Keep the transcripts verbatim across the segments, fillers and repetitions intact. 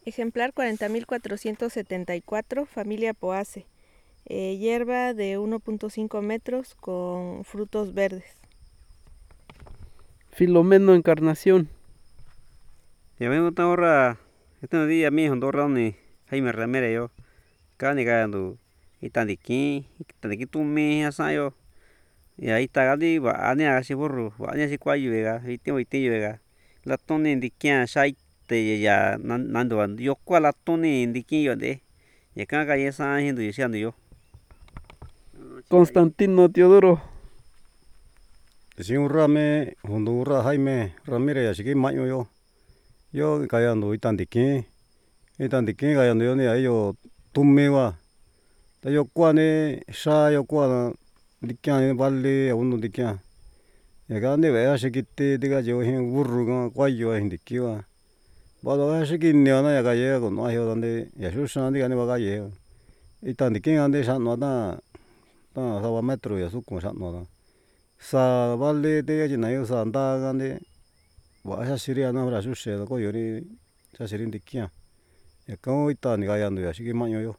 Ejemplar cuarenta mil cuatrocientos setenta y cuatro, familia Poace. Eh, hierba de uno punto cinco metros con frutos verdes. Filomeno Encarnación. Ya me gusta ahora, este día mi hijo ahora ni Jaime Ramírez yo, cani ganando y tan de aquí, tan de aquí tú me has yo, y ahí está gadi va ani a si burro, va ani a si cuayo vega, y tengo y tengo vega, la toni indiquia shai te ya nando ando yo cual la toni indiquia yo de, ya can calle esa gente diciendo yo. Constantino Teodoro. Si un rame, Honduras Jaime Ramírez, así que maño yo, yo callando y tan de aquí, y tan de aquí callando yo ni a ellos tummewa, te yo cuane, sa yo cuana, dikia vale a uno dikia, ya gane vea así que te diga yo en burro, cuayo en dikia, vado así que ni ana ya calle con no hay donde, ya su san diga ni va calle, y tan de aquí ande san no da, da saba metro ya su con san no da. Sa vale te ya na yo sa anda gane wa sa siria na bra su se ko yo ni sa sirin dikia ya ko ita ni ga ya no ya shi maño yo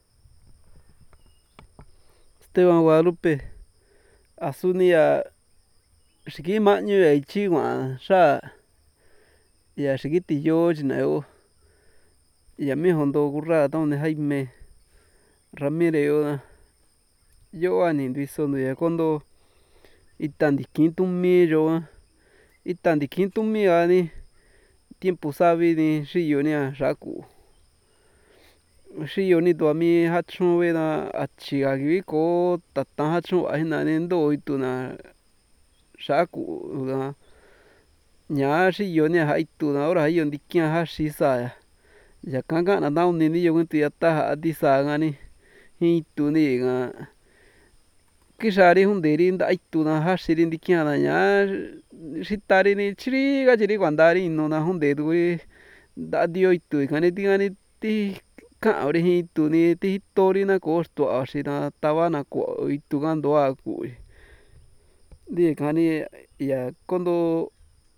Esteban Guadalupe. Azunia. Shiki maño ya ichi wa sha. Ya shiki ti yo jina yo. Ya mi hondo gurra donde Jaime Ramírez yo. Yo ani ndisondo ya kondo itan dikintu mi yo. Itan dikintu mi ani tiempo sabe ni shiyo ni a shaku. Shiyo ni to mi hachon we na achi agi ko tatan hachon wa hina ni ndo itu na shaku na ña shiyo ni ha itu na ora hiyo ndikia ha shisa ya. Ya kanga na nau ni ni yo ntu ya ta adisa ngani itu ni nga kishari hunderi nda itu na ha shiri ndikia na ña shitari ni chiri ga chiri kwandari no na hunde du da dio itu kani ti ngani ti ka ori hi itu ni ti tori na ko sto ashina tava na ko itu gando a ku di kani ya kondo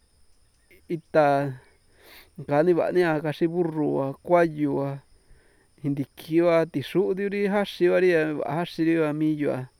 ita kani ba ni a kashi burro a kuayo a hindikiwa ti xu di ri haxi vari a haxi ri a mi yo a